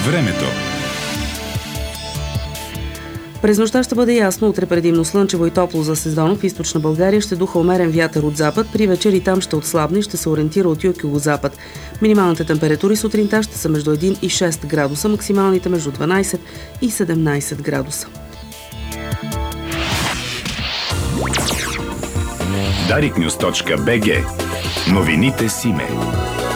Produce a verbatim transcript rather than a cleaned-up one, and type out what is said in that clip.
Времето. През нощта ще бъде ясно, утре предимно слънчево и топло за сезона. В източна България ще духа умерен вятър от запад, при вечер и там ще отслабне и ще се ориентира от юг-югозапад. Минималните температури сутринта ще са между един и шест градуса, максималните между дванайсет и седемнайсет градуса. дарик нюз точка би джи. Новините с име.